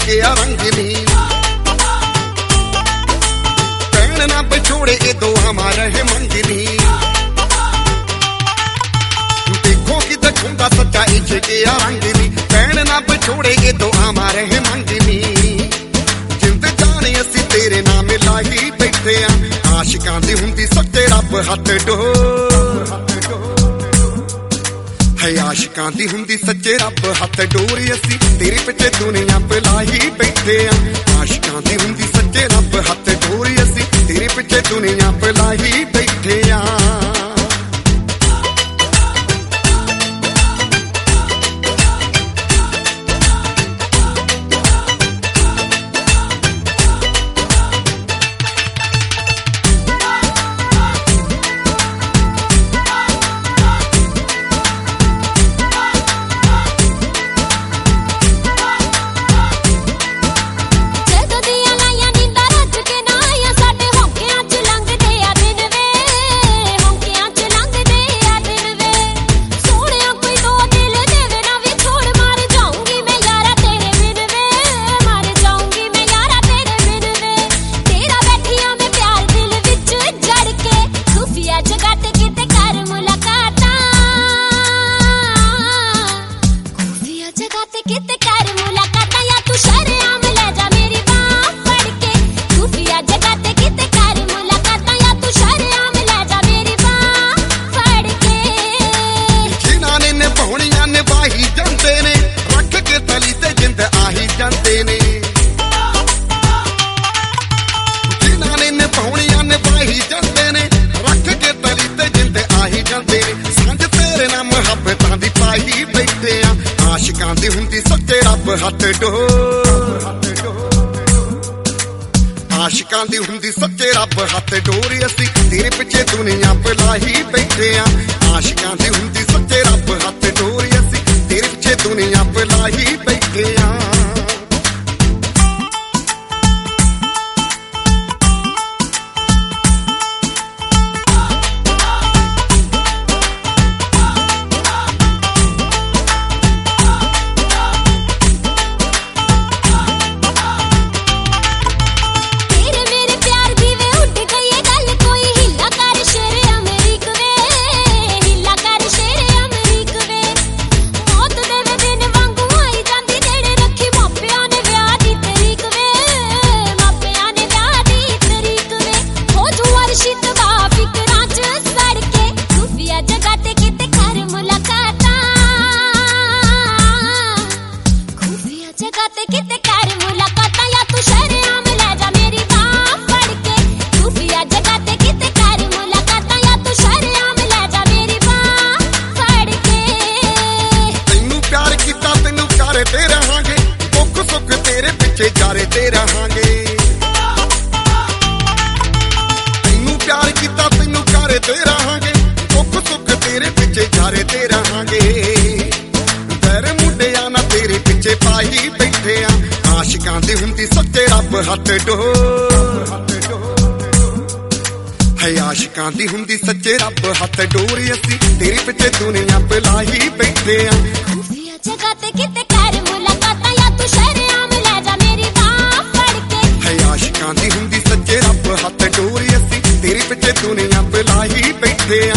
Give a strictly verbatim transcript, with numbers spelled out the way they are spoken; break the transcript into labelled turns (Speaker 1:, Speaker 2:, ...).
Speaker 1: ਗਿਆ ਰੰਗ ਨੀ ਭੈਣ ਨਾ ਵਿਛੋੜੇ ਇਹ ਦੋਹਾਂ ਮਾਰ ਰਹੇ ਮੰਗਨੀ ਦੇਖੋ ਕਿ ਦਿਖਾਉਂਦਾ ਸੱਚਾ ਇੰਝ ਗਿਆ ਰੰਗ ਨੀ ਭੈਣ ਨਾ ਵਿਛੋੜੇ ਇਹ ਦੋਹਾਂ ਮਾਰ ਰਹੇ ਮੰਗਨੀ ਜਿੰਦ ਜਾਣੇ ਅਸੀਂ ਤੇਰੇ ਨਾਮ ਲਾਹੀ ਬੈਠੇ ਆ ਆਸ਼ਿਕਾਂ ਦੀ ਹੁੰਦੀ ਸੱਚੇ ਰੱਬ ਹੱਥ ਡੋਰ ਹੈ ਆਸ਼ਿਕਾਂ ਦੀ ਹੁੰਦੀ ਸੱਚੇ ਰੱਬ ਹੱਥ ਡੋਰ ਅਸੀਂ ਤੇਰੇ ਪਿੱਛੇ ਦੁਨੀਆ ਪਲਾਹੀ ਬੈਠੇ ਆ ਆਸ਼ਿਕਾਂ ਦੀ ਹੁੰਦੀ ਸੱਚੇ ਰੱਬ ਹੱਥ ਡੋਰ ਅਸੀਂ ਤੇਰੇ ਪਿੱਛੇ ਦੁਨੀਆ ਪਲਾਹੀ ਬੈਠੇ ਆ ਆਸ਼ਿਕਾਂ ਦੀ ਹੁੰਦੀ ਸੱਚੇ ਰੱਬ ਹੱਥ ਡੋਰ ਆਸ਼ਿਕਾਂ ਦੀ ਹੁੰਦੀ ਸੱਚੇ ਰੱਬ ਹੱਥ ਡੋਰ ਅਸੀਂ ਤੇਰੇ ਪਿੱਛੇ ਦੁਨੀਆ ਪਲਾਹੀ ਬੈਠੇ ਆ ਆਸ਼ਿਕਾਂ ਦੀ ਹੁੰਦੀ ਸੱਚੇ ਰੱਬ ਹੱਥ ਡੋਰ ਅਸੀਂ ਤੇਰੇ ਪਿੱਛੇ ਦੁਨੀਆ ਪਲਾਹੀ ਬੈਠੇ ਆ ਜਾਰੇ ਤੇ ਰਹਾਂਗੇ ਤੈਨੂੰ ਪਿਆਰ ਕੀਤਾ ਤੈਨੂੰ ਘਰ ਤੇ ਰਹਾਂਗੇ ਦੁੱਖ ਸੁੱਖ ਤੇਰੇ ਪਿੱਛੇ ਜਾਰੇ ਤੇ ਰਹਾਂਗੇ ਤੇਰੇ ਮੁੰਡਿਆਂ ਨਾਲ ਤੇਰੇ ਪਿੱਛੇ ਪਾਈ ਬੈਠੇ ਆ ਆਸ਼ਿਕਾਂ ਦੀ ਹੁੰਦੀ ਸੱਚੇ ਰੱਬ ਹੱਥ ਡੋਰ ਹੈ ਆਸ਼ਿਕਾਂ ਦੀ ਹੁੰਦੀ ਸੱਚੇ ਰੱਬ ਹੱਥ ਡੋਰ ਅਸੀਂ ਤੇਰੇ ਪਿੱਛੇ ਦੁਨੀਆ ਪਲਾਹੀ ਬੈਠੇ ਆ
Speaker 2: ਜਗ੍ਹਾ ਤੇ ਕਿਤੇ ਕਰ ਮੁਲਾਕਾਤਾਂ ਜਾਂ ਤੂੰ ਸ਼ਰਮ ਲੈ ਜਾ ਮੇਰੀ ਬਾਹ ਫੜ ਕੇ
Speaker 1: ਹੈ ਆਸ਼ਿਕਾਂ ਦੀ ਹੁੰਦੀ ਸੱਚੇ ਰੱਬ ਹੱਥ ਡੋਰ ਅਸੀਂ ਤੇਰੇ ਪਿੱਛੇ ਦੁਨੀਆ ਪਲਾਹੀ ਬੈਠੇ ਆ